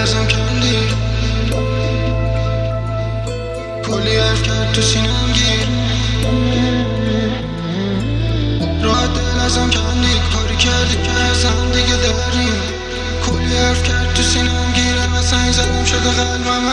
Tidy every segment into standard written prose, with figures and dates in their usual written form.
ازم کندی، کلی حرف کرد تو سینم گیر، راحت دل ازم کندی، کاری کردی که ازم دیگه داریم، کلی حرف کرد تو سینم گیره و سنگ زدم شده قلبم.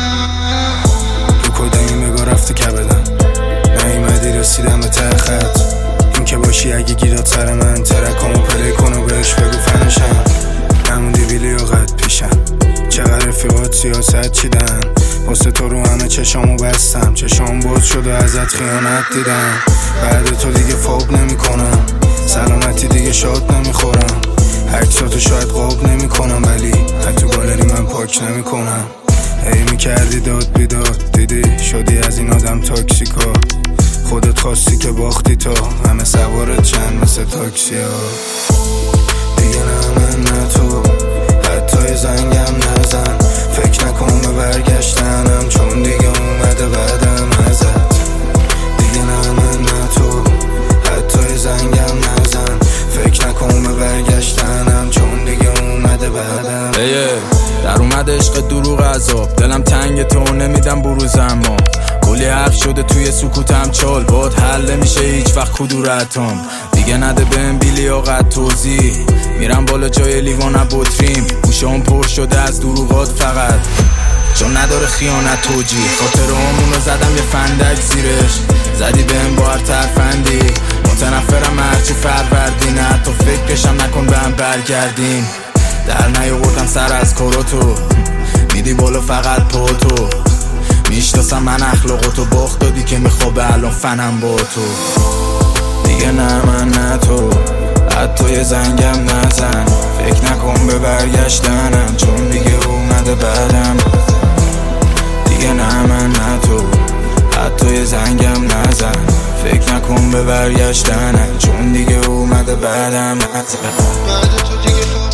تو کدومی بگاه رفتی کبدم، نیومدی رسیدم به ته خط، این که باشی اگه گیرات سر من، ترکامو پلی کن و بهش بگو فنشم، نموندی بیلی و قد پیشم، چقدر رفیقات سیاست چیدن، واسه تو رو همه چشامو بستم، چشام باز شد و ازت خیانت دیدم، بعد تو دیگه فوق نمی کنم، سلامتی دیگه شاد نمیخورم، عکساتو شاید قاب نمی کنم ولی حتی گالری من پاک نمی کنم. هی میکردی داد بیداد، دیدی شدی از این آدم تاکسیکا، خودت خواستی که باختی تا همه سوارت چند مثل تاکسی ها. دیگه نه من نه تو، حتی زنگم نزن، فکر نکن به برگشتنم چون دیگه اومده بعدم ازت. دیگه نه من نه تو، حتی زنگم نزن، فکر نکن به برگشتنم چون دیگه اومده بعدم. در اومد عشق دروغ عذاب، دلم تنگ تو نمیدم بروز، اما کلی حرف شده توی سکوتم، چال باد حل نمیشه هیچ وقت کدورتم، دیگه نده بهم بیلیاقت توضیح، میرم بالا جای لیوان بطریم، گوشام پر شده از دروغات فقط چون نداره خیانت توجیه، خاطرامونو زدم یه فندک زیرش، زدی بهم با هر ترفندی، متنفرم هرچی فروردی، نه تو فکرشم نکن بهم برگردین، در نیاوردم سر از کاراتو، میدی بالا فقط پاتو، میشناسم من اخلاقاتو، باخت دادی که میخوابه الان فنم با تو. دیگه نه من نه تو، حتی یه زنگم نزن، فکر نکن به برگشتنم چون دیگه اومده بعدم. دیگه نه من نه تو، حتی یه زنگم نزن، فکر نکن به برگشتنم چون دیگه اومده بعدم. بعد تو دیگه